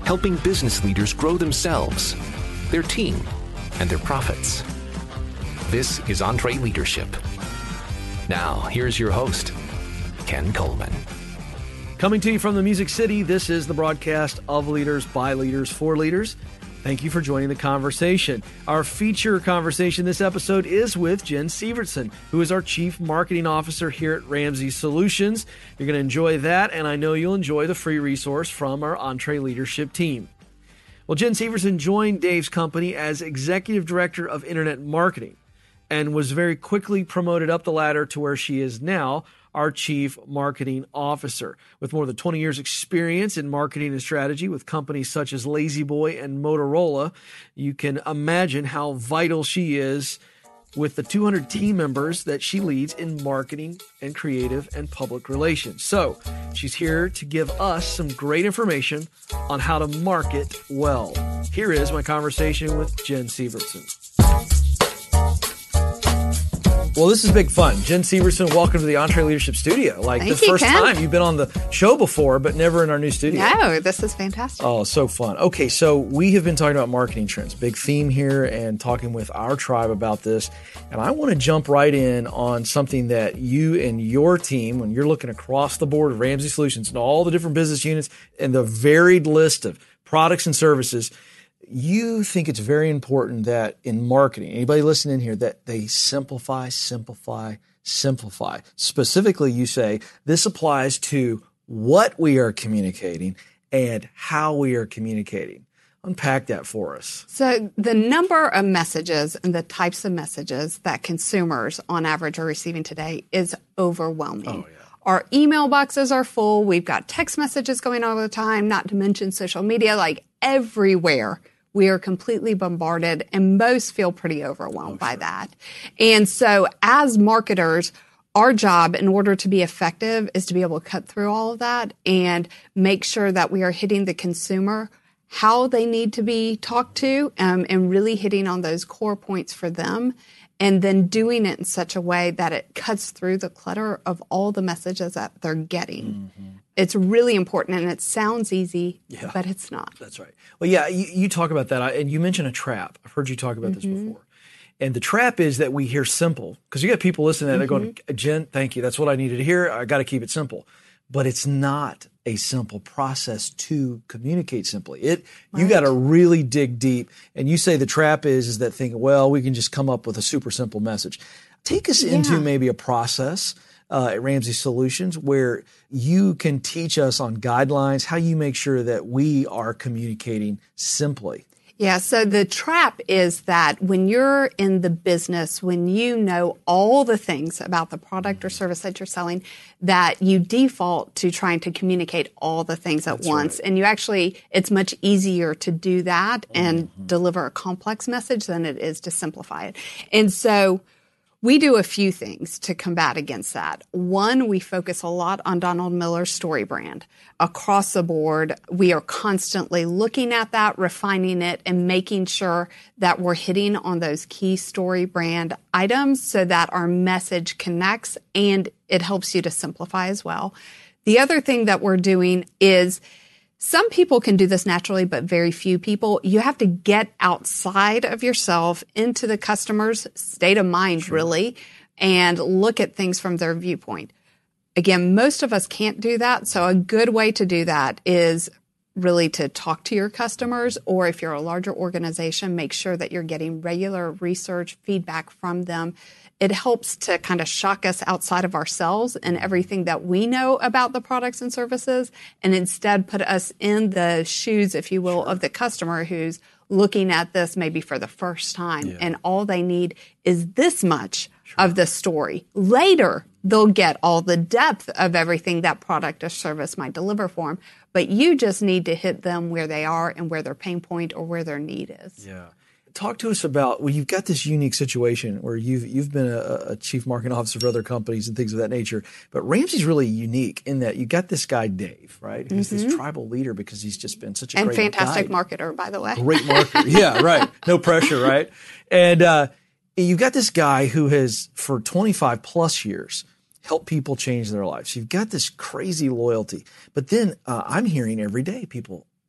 helping business leaders grow themselves, their team, and their profits. This is EntreLeadership. Now, here's your host, Ken Coleman. Coming to you from the Music City, this is the broadcast of Leaders, by Leaders, for Leaders. Thank you for joining the conversation. Our feature conversation this episode is with Jen Sievertson, who is our Chief Marketing Officer here at Ramsey Solutions. You're going to enjoy that, and I know you'll enjoy the free resource from our EntreLeadership team. Well, Jen Sievertson joined Dave's company as Executive Director of Internet Marketing and was very quickly promoted up the ladder to where she is now, our Chief Marketing Officer. With more than 20 years experience in marketing and strategy with companies such as La-Z-Boy and Motorola, you can imagine how vital she is with the 200 team members that she leads in marketing and creative and public relations. So she's here to give us some great information on how to market well. Here is my conversation with Jen Sievertson. Well, this is big fun. Jen Sievertson, welcome to the EntreLeadership Studio. Thank the you, first Ken. time you've been on the show before, but never in our new studio. No, this is fantastic. Oh, so fun. Okay, so we have been talking about marketing trends, big theme here, and talking with our tribe about this. And I want to jump right in on something that you and your team, when you're looking across the board of Ramsey Solutions and all the different business units and the varied list of products and services, you think it's very important that in marketing, anybody listening here, that they simplify. Specifically, you say this applies to what we are communicating and how we are communicating. Unpack that for us. So the number of messages and the types of messages that consumers on average are receiving today is overwhelming. Oh, yeah. Our email boxes are full. We've got text messages going all the time, not to mention social media, like everywhere. We are completely bombarded, and most feel pretty overwhelmed by that. And so as marketers, our job in order to be effective is to be able to cut through all of that and make sure that we are hitting the consumer how they need to be talked to, and really hitting on those core points for them, and then doing it in such a way that it cuts through the clutter of all the messages that they're getting. Mm-hmm. It's really important, and it sounds easy, but it's not. That's right. Well, yeah, you talk about that, and you mentioned a trap. I've heard you talk about this before. And the trap is that we hear simple, because you got people listening and they're going, Jen, thank you. That's what I needed to hear. I got to keep it simple. But it's not a simple process to communicate simply. You got to really dig deep. And you say the trap is that thinking, well, we can just come up with a super simple message. Take us into maybe a process at Ramsey Solutions where you can teach us on guidelines, how you make sure that we are communicating simply. Yeah, so the trap is that when you're in the business, when you know all the things about the product or service that you're selling, that you default to trying to communicate all the things at once. Right. And it's much easier to do that and deliver a complex message than it is to simplify it. And so we do a few things to combat against that. One, we focus a lot on Donald Miller's story brand. Across the board, we are constantly looking at that, refining it, and making sure that we're hitting on those key story brand items so that our message connects and it helps you to simplify as well. The other thing that we're doing is some people can do this naturally, but very few people. You have to get outside of yourself into the customer's state of mind, really, and look at things from their viewpoint. Again, most of us can't do that. So a good way to do that is really to talk to your customers, or if you're a larger organization, make sure that you're getting regular research feedback from them. It helps to kind of shock us outside of ourselves and everything that we know about the products and services, and instead put us in the shoes, if you will, of the customer who's looking at this maybe for the first time. And all they need is this much of the story. Later, they'll get all the depth of everything that product or service might deliver for them. But you just need to hit them where they are and where their pain point or where their need is. Yeah. Talk to us about, well, you've got this unique situation where you've been a chief marketing officer for other companies and things of that nature, but Ramsey's really unique in that you got this guy, Dave, right? Who's this tribal leader because he's just been such a great fantastic guide. Marketer, by the way. Great marketer. Yeah, right. No pressure, right? And you've got this guy who has, for 25 plus years, helped people change their lives. You've got this crazy loyalty. But then I'm hearing every day people,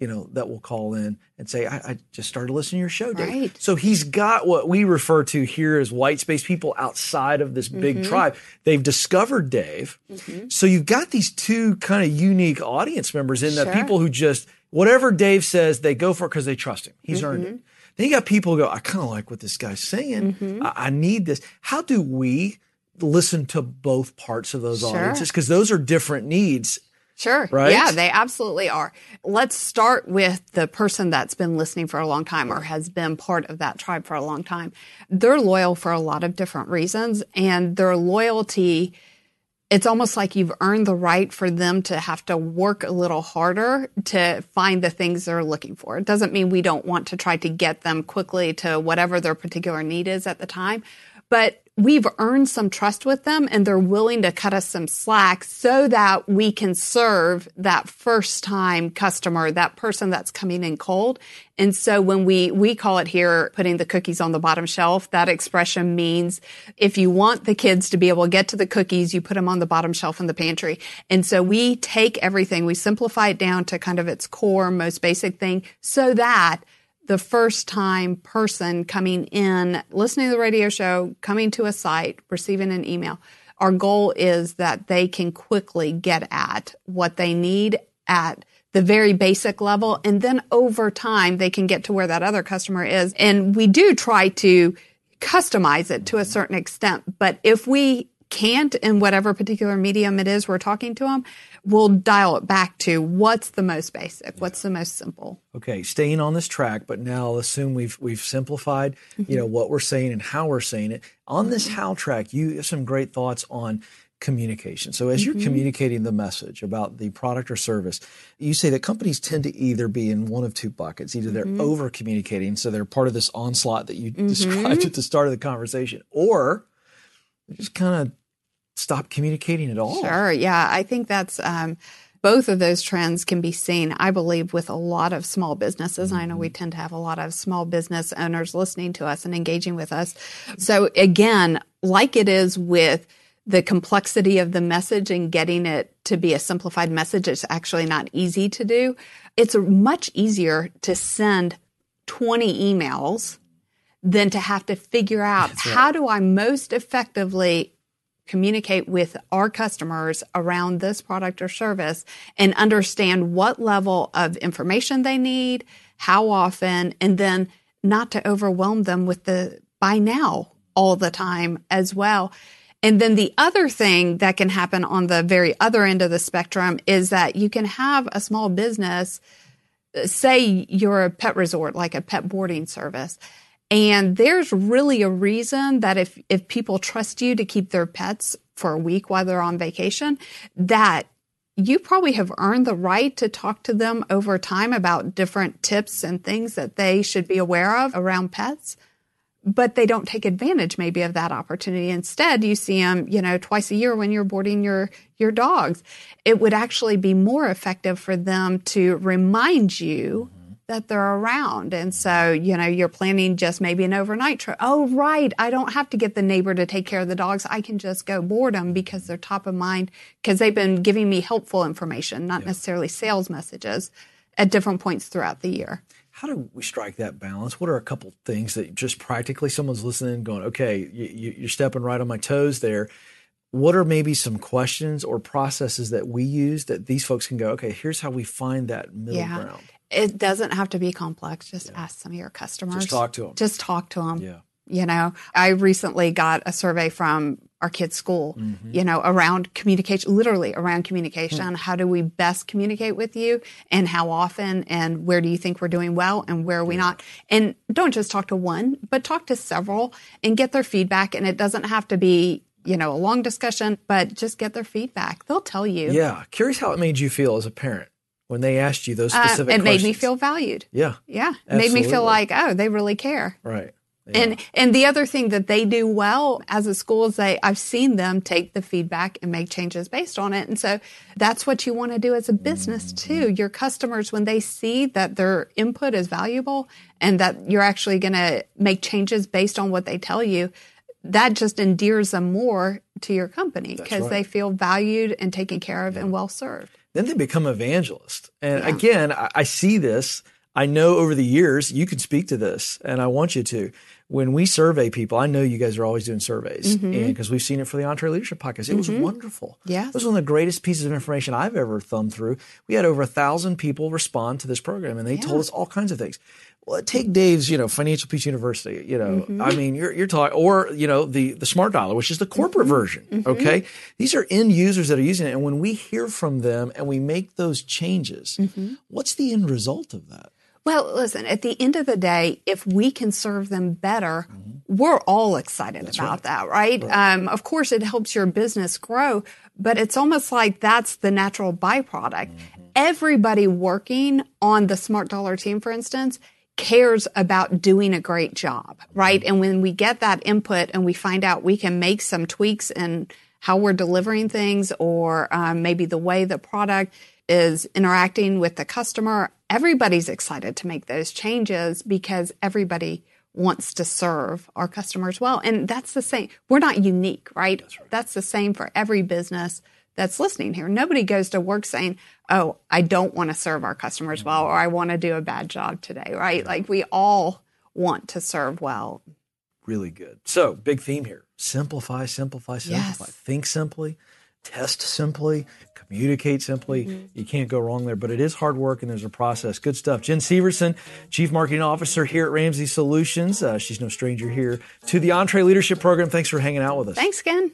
that will call in and say, I just started listening to your show, Dave. Right. So he's got what we refer to here as white space people outside of this big tribe. They've discovered Dave. So you've got these two kind of unique audience members in that people who just, whatever Dave says, they go for it because they trust him. He's earned it. Then you got people who go, I kind of like what this guy's saying. I need this. How do we listen to both parts of those audiences? Because those are different needs. Sure. Right? Yeah, they absolutely are. Let's start with the person that's been listening for a long time or has been part of that tribe for a long time. They're loyal for a lot of different reasons, and their loyalty, it's almost like you've earned the right for them to have to work a little harder to find the things they're looking for. It doesn't mean we don't want to try to get them quickly to whatever their particular need is at the time, but we've earned some trust with them, and they're willing to cut us some slack so that we can serve that first-time customer, that person that's coming in cold. And so when we call it here, putting the cookies on the bottom shelf, that expression means if you want the kids to be able to get to the cookies, you put them on the bottom shelf in the pantry. And so we take everything, we simplify it down to kind of its core, most basic thing, so that the first time person coming in, listening to the radio show, coming to a site, receiving an email, our goal is that they can quickly get at what they need at the very basic level. And then over time, they can get to where that other customer is. And we do try to customize it to a certain extent. But if we can't, in whatever particular medium it is we're talking to them, we'll dial it back to what's the most basic, what's the most simple. Okay, staying on this track, but now assume we've simplified, what we're saying and how we're saying it. On this how track, you have some great thoughts on communication. So as you're communicating the message about the product or service, you say that companies tend to either be in one of two buckets. Either they're over communicating, so they're part of this onslaught that you described at the start of the conversation, or they just kind of stop communicating at all. Sure. Yeah. I think that's both of those trends can be seen, I believe, with a lot of small businesses. I know we tend to have a lot of small business owners listening to us and engaging with us. So again, like it is with the complexity of the message and getting it to be a simplified message, it's actually not easy to do. It's much easier to send 20 emails than to have to figure out how do I most effectively communicate with our customers around this product or service and understand what level of information they need, how often, and then not to overwhelm them with the buy now all the time as well. And then the other thing that can happen on the very other end of the spectrum is that you can have a small business, say you're a pet resort, like a pet boarding service. And there's really a reason that if people trust you to keep their pets for a week while they're on vacation, that you probably have earned the right to talk to them over time about different tips and things that they should be aware of around pets. But they don't take advantage maybe of that opportunity. Instead, you see them, twice a year when you're boarding your dogs. It would actually be more effective for them to remind you that they're around. And so, you're planning just maybe an overnight trip. Oh, right. I don't have to get the neighbor to take care of the dogs. I can just go board them because they're top of mind because they've been giving me helpful information, not necessarily sales messages at different points throughout the year. How do we strike that balance? What are a couple things that just practically someone's listening going, okay, you're stepping right on my toes there. What are maybe some questions or processes that we use that these folks can go, okay, here's how we find that middle ground? It doesn't have to be complex. Just ask some of your customers. Just talk to them. Just talk to them. Yeah. I recently got a survey from our kids' school, around communication, literally around communication. How do we best communicate with you and how often and where do you think we're doing well and where are we not? And don't just talk to one, but talk to several and get their feedback. And it doesn't have to be, a long discussion, but just get their feedback. They'll tell you. Yeah. Curious how it made you feel as a parent when they asked you those specific questions. It made me feel valued. Yeah. Yeah. It made me feel like, oh, they really care. Right. Yeah. And the other thing that they do well as a school is I've seen them take the feedback and make changes based on it. And so that's what you want to do as a business too. Your customers, when they see that their input is valuable and that you're actually going to make changes based on what they tell you, that just endears them more to your company because they feel valued and taken care of and well served. then they become evangelists. And again, I see this. I know over the years, you can speak to this, and I want you to. When we survey people, I know you guys are always doing surveys, and because we've seen it for the EntreLeadership podcast. It was wonderful. Yes. It was one of the greatest pieces of information I've ever thumbed through. We had over 1,000 people respond to this program, and they told us all kinds of things. Well, take Dave's, Financial Peace University, I mean, you're talking, or, the Smart Dollar, which is the corporate version. Okay. These are end users that are using it. And when we hear from them and we make those changes, what's the end result of that? Well, listen, at the end of the day, if we can serve them better, we're all excited about that, right? Of course, it helps your business grow, but it's almost like that's the natural byproduct. Everybody working on the Smart Dollar team, for instance, cares about doing a great job, right? And when we get that input and we find out we can make some tweaks in how we're delivering things, or maybe the way the product is interacting with the customer, everybody's excited to make those changes because everybody wants to serve our customers well. And that's the same. We're not unique, right? That's the same for every business that's listening here. Nobody goes to work saying, oh, I don't want to serve our customers well, or I want to do a bad job today, right? Like, we all want to serve well. Really good. So, big theme here. Simplify, simplify, simplify. Yes. Think simply, test simply, communicate simply. You can't go wrong there, but it is hard work and there's a process. Good stuff. Jen Sievertson, Chief Marketing Officer here at Ramsey Solutions. She's no stranger here to the EntreLeadership Program. Thanks for hanging out with us. Thanks, Ken.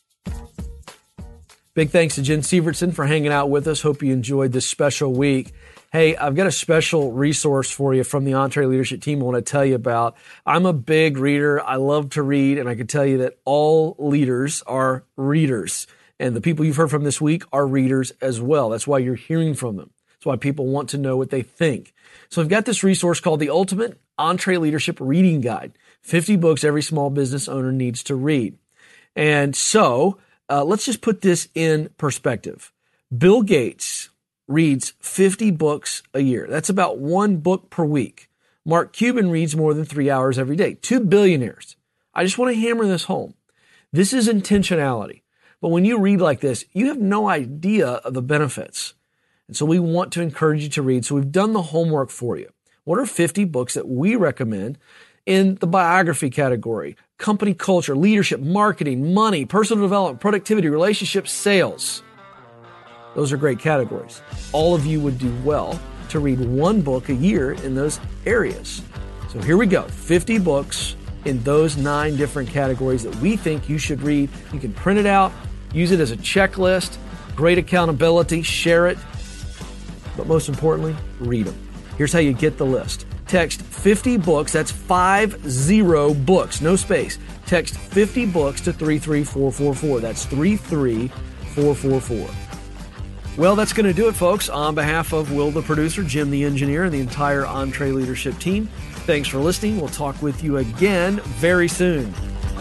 Big thanks to Jen Sievertson for hanging out with us. Hope you enjoyed this special week. Hey, I've got a special resource for you from the EntreLeadership team I want to tell you about. I'm a big reader. I love to read, and I can tell you that all leaders are readers. And the people you've heard from this week are readers as well. That's why you're hearing from them. That's why people want to know what they think. So I've got this resource called the Ultimate EntreLeadership Reading Guide. 50 books every small business owner needs to read. And so let's just put this in perspective. Bill Gates reads 50 books a year. That's about one book per week. Mark Cuban reads more than 3 hours every day. 2 billionaires. I just want to hammer this home. This is intentionality. But when you read like this, you have no idea of the benefits. And so we want to encourage you to read. So we've done the homework for you. What are 50 books that we recommend in the biography category? Company culture, leadership, marketing, money, personal development, productivity, relationships, sales. Those are great categories. All of you would do well to read one book a year in those areas. So here we go. 50 books in those 9 different categories that we think you should read. You can print it out, use it as a checklist, great accountability, share it, but most importantly, read them. Here's how you get the list. Text 50 books, that's 50 books, no space. Text 50 books to 33444. That's 33444. Well, that's going to do it, folks. On behalf of Will, the producer, Jim, the engineer, and the entire EntreLeadership team, thanks for listening. We'll talk with you again very soon.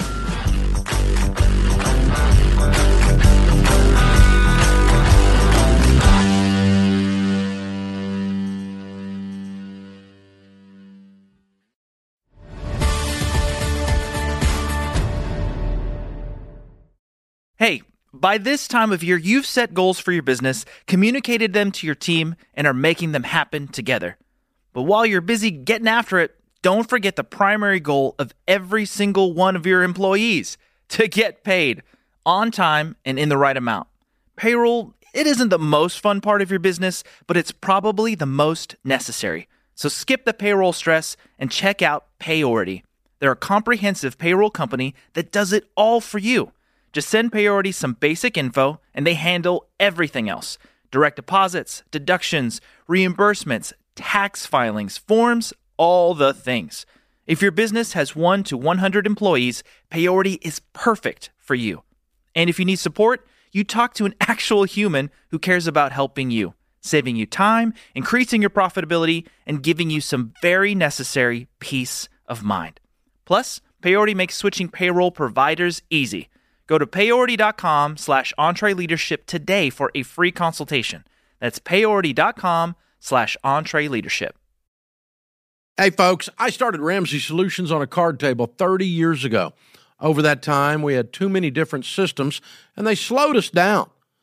Hey, by this time of year, you've set goals for your business, communicated them to your team, and are making them happen together. But while you're busy getting after it, don't forget the primary goal of every single one of your employees: to get paid on time and in the right amount. Payroll, it isn't the most fun part of your business, but it's probably the most necessary. So skip the payroll stress and check out Payority. They're a comprehensive payroll company that does it all for you. Just send Payority some basic info, and they handle everything else. Direct deposits, deductions, reimbursements, tax filings, forms, all the things. If your business has 1 to 100 employees, Payority is perfect for you. And if you need support, you talk to an actual human who cares about helping you, saving you time, increasing your profitability, and giving you some very necessary peace of mind. Plus, Payority makes switching payroll providers easy. Go to payority.com/EntreLeadership today for a free consultation. That's payority.com/EntreLeadership. Hey, folks, I started Ramsey Solutions on a card table 30 years ago. Over that time, we had too many different systems, and they slowed us down.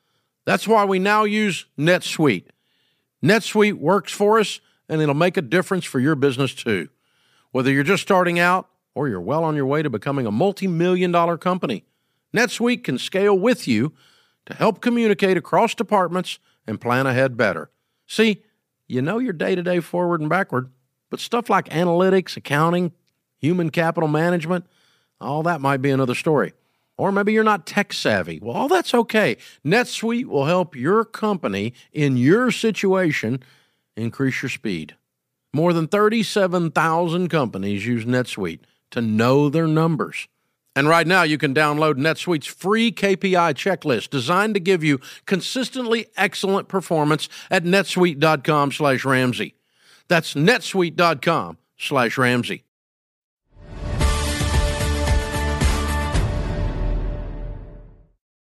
That's why we now use NetSuite. NetSuite works for us, and it'll make a difference for your business too. Whether you're just starting out or you're well on your way to becoming a multi-million-dollar company, NetSuite can scale with you to help communicate across departments and plan ahead better. See, you know your day-to-day forward and backward, but stuff like analytics, accounting, human capital management, all that might be another story. Or maybe you're not tech savvy. Well, all that's okay. NetSuite will help your company in your situation increase your speed. More than 37,000 companies use NetSuite to know their numbers. And right now, you can download NetSuite's free KPI checklist designed to give you consistently excellent performance at netsuite.com/Ramsey. That's netsuite.com/Ramsey.